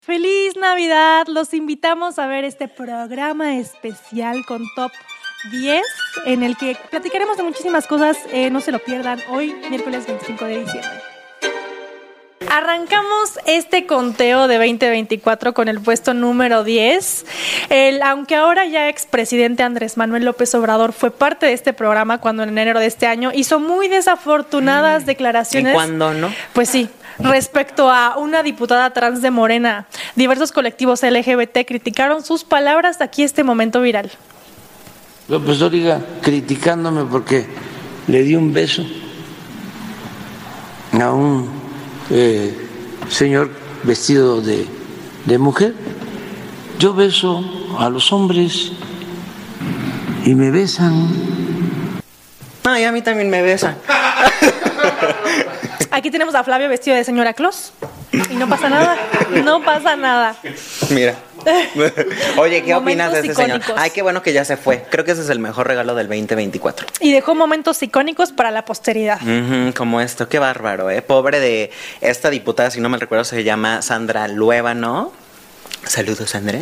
¡Feliz Navidad! Los invitamos a ver este programa especial con Top 10, en el que platicaremos de muchísimas cosas. No se lo pierdan, hoy, miércoles 25 de diciembre. Arrancamos este conteo de 2024 con el puesto número 10. Aunque ahora ya expresidente Andrés Manuel López Obrador fue parte de este programa cuando en enero de este año hizo muy desafortunadas declaraciones. ¿Y cuándo no? Pues sí. Respecto a una diputada trans de Morena, diversos colectivos LGBT criticaron sus palabras. Aquí este momento viral. López Dóriga criticándome porque le di un beso a un señor vestido de mujer. Yo beso a los hombres y me besan. Ay, a mí también me besan. Aquí tenemos a Flavio vestido de señora Claus y no pasa nada, no pasa nada. Mira. Oye, ¿qué opinas de Momentos este señor? icónicos. Ay, qué bueno que ya se fue. Creo que ese es el mejor regalo del 2024. Y dejó momentos icónicos para la posteridad. Como esto, qué bárbaro, ¿eh? Pobre de esta diputada, si no me recuerdo, se llama Sandra Luébano. Saludos, Sandra.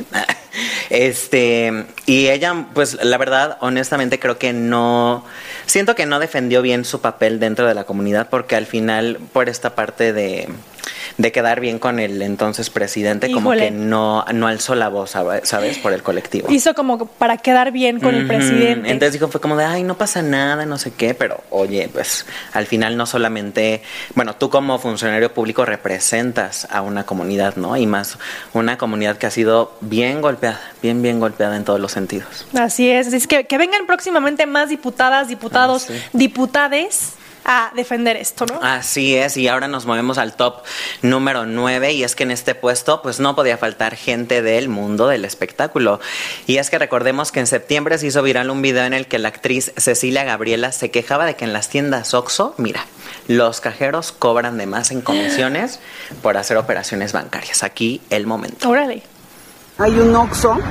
Y ella, pues la verdad, honestamente creo que no, siento que no defendió bien su papel dentro de la comunidad, porque al final, por esta parte de quedar bien con el entonces presidente, Híjole. como que no alzó la voz, ¿sabes? Por el colectivo. Hizo como para quedar bien con el presidente. Entonces dijo, fue como de, ay, no pasa nada, no sé qué, pero oye, pues al final no solamente, bueno, tú como funcionario público representas a una comunidad, ¿no? Y más una comunidad que ha sido bien golpeada, bien golpeada en todos los sentidos. Así es que vengan próximamente más diputadas, diputados, sí. diputades a defender esto, ¿no? Así es, y ahora nos movemos al top número 9, y es que en este puesto pues no podía faltar gente del mundo del espectáculo. Y es que recordemos que en septiembre se hizo viral un video en el que la actriz Cecilia Gabriela se quejaba de que en las tiendas OXXO, mira, los cajeros cobran de más en comisiones por hacer operaciones bancarias. Aquí el momento. Órale. Hay un OXXO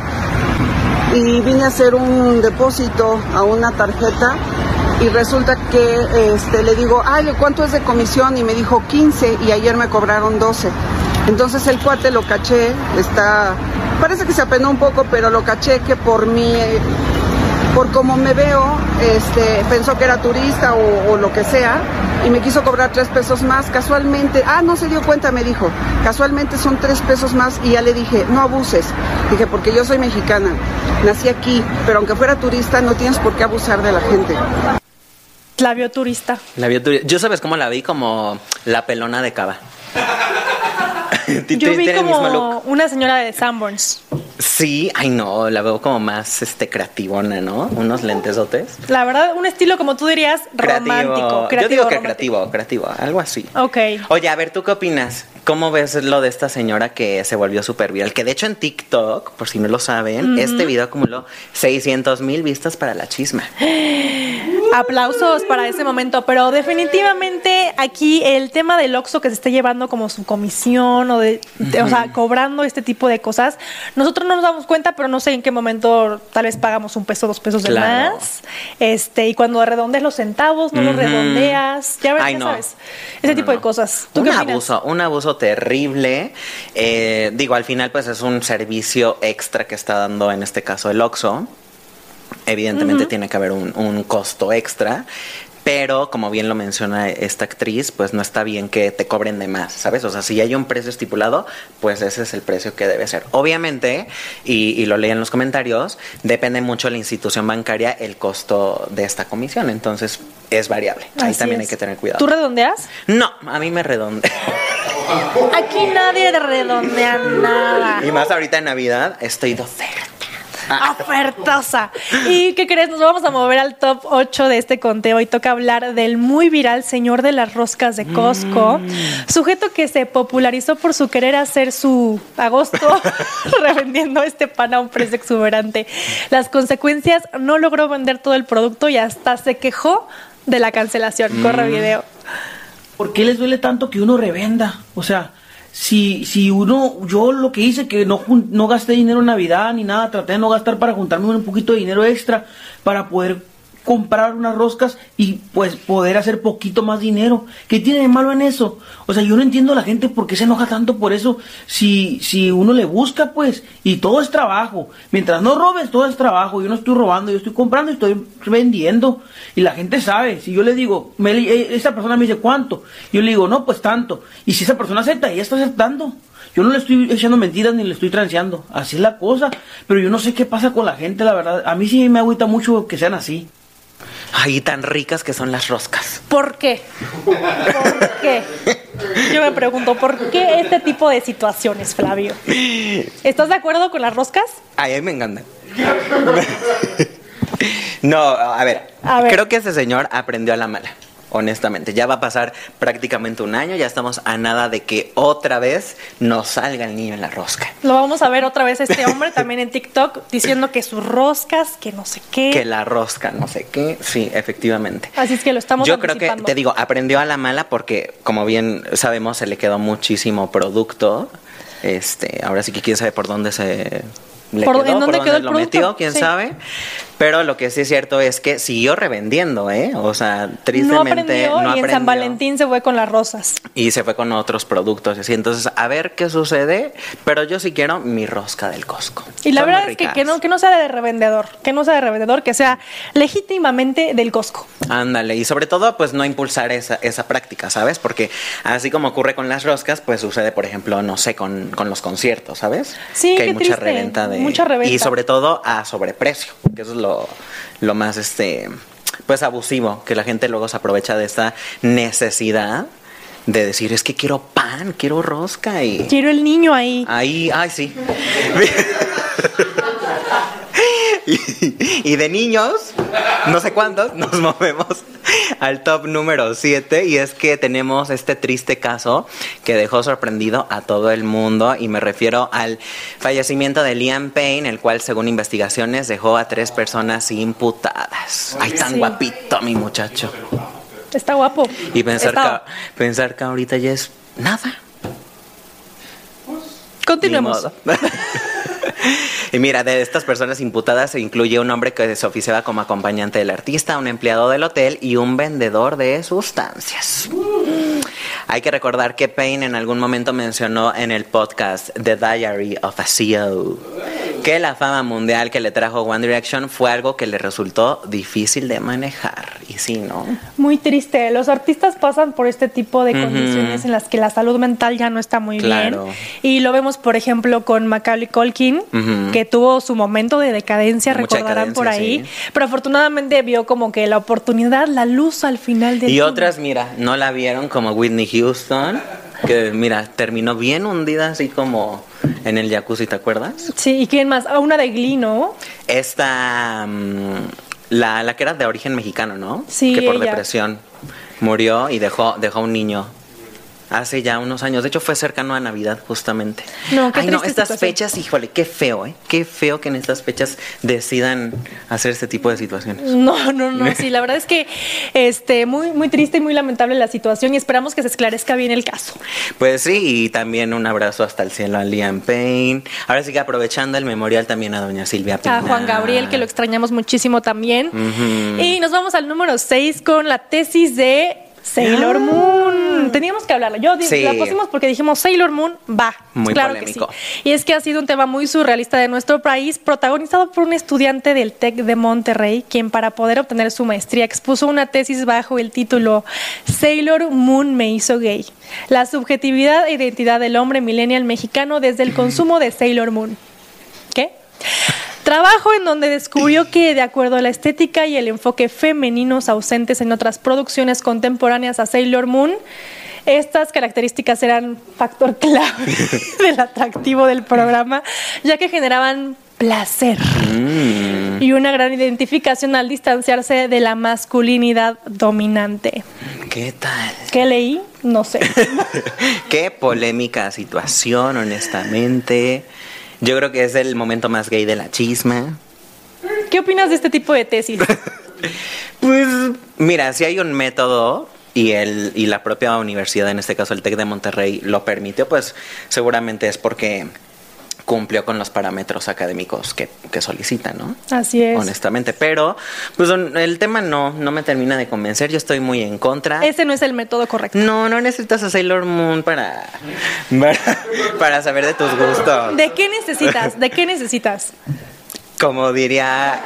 y vine a hacer un depósito a una tarjeta y resulta que le digo, ay, ¿cuánto es de comisión? Y me dijo 15 y ayer me cobraron 12. Entonces el cuate lo caché, parece que se apenó un poco, pero lo caché que por cómo me veo, pensó que era turista o lo que sea, y me quiso cobrar 3 pesos más, casualmente, no se dio cuenta, me dijo, casualmente son 3 pesos más, y ya le dije, no abuses, dije, porque yo soy mexicana, nací aquí, pero aunque fuera turista, no tienes por qué abusar de la gente. La vio turista. Yo, ¿sabes cómo la vi? Como la pelona de Cava. Yo vi ¿Tiene el mismo como look? una señora de Sanborns. Sí, ay no, la veo como más creativona, ¿no? Unos lentesotes. La verdad, un estilo, como tú dirías, romántico. Yo digo que romántico. creativo, algo así. Ok. Oye, a ver, ¿tú qué opinas? ¿Cómo ves lo de esta señora que se volvió súper viral? Que de hecho en TikTok, por si no lo saben, este video acumuló 600,000 vistas para la chisma. Aplausos para ese momento, pero definitivamente aquí el tema del OXXO que se esté llevando como su comisión o o sea, cobrando este tipo de cosas, nosotros no nos damos cuenta, pero no sé en qué momento tal vez pagamos 1 peso, 2 pesos de Claro. más, y cuando redondeas los centavos, no los redondeas, ya ves, Ay, ya no. sabes, ese tipo de cosas. ¿Tú qué opinas? Un abuso terrible. Digo, al final pues es un servicio extra que está dando en este caso el OXXO. Evidentemente tiene que haber un costo extra, pero como bien lo menciona esta actriz, pues no está bien que te cobren de más, ¿sabes? O sea, si hay un precio estipulado, pues ese es el precio que debe ser. Obviamente, y lo leí en los comentarios, depende mucho de la institución bancaria el costo de esta comisión, entonces es variable. Ahí Así también es. hay que tener cuidado. ¿Tú redondeas? No, a mí me redondea. Aquí nadie redondea nada. Y más ahorita en Navidad, estoy de oferta. Ofertosa. ¿Y qué crees? Nos vamos a mover al top 8 de este conteo y toca hablar del muy viral señor de las roscas de Costco, sujeto que se popularizó por su querer hacer su agosto revendiendo este pan a un precio exuberante. Las consecuencias, no logró vender todo el producto y hasta se quejó de la cancelación. Corre video. ¿Por qué les duele tanto que uno revenda? O sea, si uno, yo lo que hice que no gasté dinero en Navidad ni nada, traté de no gastar para juntarme un poquito de dinero extra para poder comprar unas roscas y pues poder hacer poquito más dinero. ¿Qué tiene de malo en eso? O sea, yo no entiendo a la gente por qué se enoja tanto por eso. Si uno le busca, pues, y todo es trabajo. Mientras no robes, todo es trabajo. Yo no estoy robando, yo estoy comprando y estoy vendiendo. Y la gente sabe. Si yo le digo, esa persona me dice, ¿cuánto? Yo le digo, no, pues tanto. Y si esa persona acepta, ella está aceptando. Yo no le estoy echando mentiras ni le estoy transeando. Así es la cosa. Pero yo no sé qué pasa con la gente, la verdad. A mí sí me agüita mucho que sean así. Ay, tan ricas que son las roscas. ¿Por qué? ¿Por qué? Yo me pregunto, ¿por qué este tipo de situaciones, Flavio? ¿Estás de acuerdo con las roscas? Ay, a mí me encantan. No, a ver. Creo que ese señor aprendió a la mala. Honestamente, ya va a pasar prácticamente un año, ya estamos a nada de que otra vez nos salga el niño en la rosca. Lo vamos a ver otra vez este hombre también en TikTok diciendo que sus roscas, que no sé qué. Que la rosca, no sé qué. Sí, efectivamente. Así es que lo estamos anticipando. Yo creo que, te digo, aprendió a la mala porque, como bien sabemos, se le quedó muchísimo producto. Ahora sí que quién sabe por dónde se... ¿Por dónde quedó el lo producto? Metió, quién sabe. Pero lo que sí es cierto es que siguió revendiendo, O sea, tristemente no aprendió. Y en San Valentín se fue con las rosas. Y se fue con otros productos, así. Entonces, a ver qué sucede. Pero yo sí quiero mi rosca del Costco. Y la verdad es que no sea de revendedor. Que no sea de revendedor, que sea legítimamente del Costco. Ándale. Y sobre todo, pues no impulsar esa práctica, ¿sabes? Porque así como ocurre con las roscas, pues sucede, por ejemplo, no sé, con los conciertos, ¿sabes? Sí, que hay mucha triste. Reventa de... Mucha reventa. Y sobre todo a sobreprecio, que eso es lo más pues abusivo, que la gente luego se aprovecha de esta necesidad de decir, es que quiero pan, quiero rosca y... Quiero el niño ahí. Ahí, ay, sí. Y de niños, no sé cuántos, nos movemos al top número 7 y es que tenemos este triste caso que dejó sorprendido a todo el mundo y me refiero al fallecimiento de Liam Payne, el cual según investigaciones dejó a 3 personas imputadas. Ay, tan guapito mi muchacho. Está guapo. Y pensar que ahorita ya es nada. Continuemos. Y mira, de estas personas imputadas se incluye un hombre que se oficiaba como acompañante del artista, un empleado del hotel y un vendedor de sustancias. Hay que recordar que Payne en algún momento mencionó en el podcast The Diary of a CEO que la fama mundial que le trajo One Direction fue algo que le resultó difícil de manejar. Y sí, ¿no? Muy triste. Los artistas pasan por este tipo de condiciones en las que la salud mental ya no está muy bien. Y lo vemos, por ejemplo, con Macaulay Culkin, que tuvo su momento de decadencia, recordarán por ahí. Sí. Pero afortunadamente vio como que la oportunidad, la luz al final del túnel. Y otras, mira, no la vieron, como Whitney Houston, que mira, terminó bien hundida así como en el jacuzzi, ¿te acuerdas? Sí, ¿y quién más? Una de Glee, ¿no? Esta, la que era de origen mexicano, ¿no? Sí, que por ella. Depresión murió y dejó un niño. Hace ya unos años, de hecho fue cercano a Navidad justamente. No, qué estas situación. fechas, híjole, qué feo, qué feo que en estas fechas decidan hacer este tipo de situaciones. No, sí, la verdad es que muy, muy triste y muy lamentable la situación y esperamos que se esclarezca bien el caso. Pues sí, y también un abrazo hasta el cielo a Liam Payne. Ahora sí que aprovechando el memorial también a doña Silvia Pinal. A Juan Gabriel, que lo extrañamos muchísimo también. Y nos vamos al número 6 con la tesis de Sailor Moon. Teníamos que hablarla. La pusimos porque dijimos Sailor Moon, va. Muy claro polémico. Que sí. Y es que ha sido un tema muy surrealista de nuestro país, protagonizado por un estudiante del TEC de Monterrey, quien para poder obtener su maestría expuso una tesis bajo el título Sailor Moon me hizo gay. La subjetividad e identidad del hombre millennial mexicano desde el consumo de Sailor Moon. ¿Qué? Trabajo en donde descubrió que, de acuerdo a la estética y el enfoque femeninos ausentes en otras producciones contemporáneas a Sailor Moon, estas características eran factor clave del atractivo del programa, ya que generaban placer y una gran identificación al distanciarse de la masculinidad dominante. ¿Qué tal? ¿Qué leí? No sé. Qué polémica situación, honestamente. Yo creo que es el momento más gay de la chisma. ¿Qué opinas de este tipo de tesis? Pues, mira, si hay un método y la propia universidad, en este caso el TEC de Monterrey, lo permitió, pues seguramente es porque cumplió con los parámetros académicos que solicitan, ¿no? Así es. Honestamente, pero pues el tema no me termina de convencer, yo estoy muy en contra. Ese no es el método correcto. No necesitas a Sailor Moon para saber de tus gustos. ¿De qué necesitas? ¿De qué necesitas? Como diría...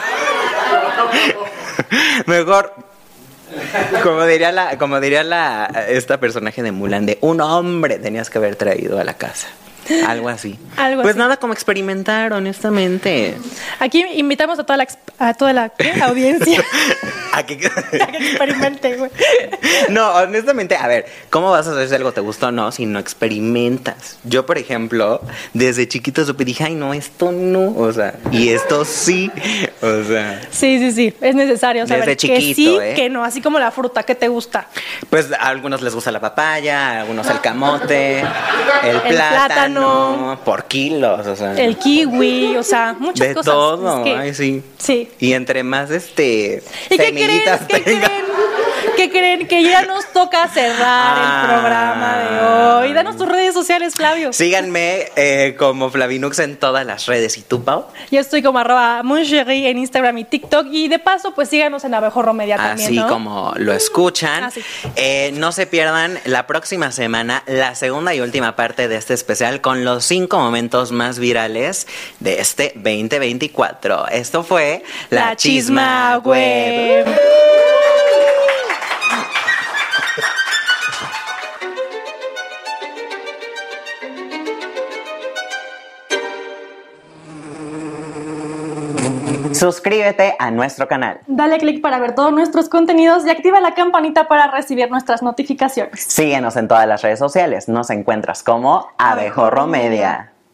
Mejor... Como diría esta personaje de Mulan, de un hombre tenías que haber traído a la casa. Algo así. Pues nada, como experimentar, honestamente. Aquí invitamos a toda la ¿qué? Audiencia a que experimente, güey. No, honestamente, a ver, ¿cómo vas a saber si algo te gusta o no si no experimentas? Yo, por ejemplo, desde chiquito supe, dije, ay, no, esto no, o sea, y esto sí, o sea. Sí, es necesario saber desde chiquito, que sí, que no, así como la fruta que te gusta. Pues a algunos les gusta la papaya, a algunos el camote, el plátano, por kilos, o sea. El kiwi, o sea, muchas cosas. De todo, es que, ay, sí. Sí. Y entre más ¿Y qué creen? Que ya nos toca cerrar el programa de hoy. Danos tus redes sociales, Flavio. Síganme como Flavinux en todas las redes. ¿Y tú, Pau? Yo estoy como @moncherie en Instagram y TikTok. Y de paso, pues síganos en Abejorro Media también, así ¿no? como lo escuchan. Así. No se pierdan la próxima semana la segunda y última parte de este especial con los 5 momentos más virales de este 2024. Esto fue La Chisma Web. Suscríbete a nuestro canal. Dale click para ver todos nuestros contenidos y activa la campanita para recibir nuestras notificaciones. Síguenos en todas las redes sociales. Nos encuentras como Abejorro Media.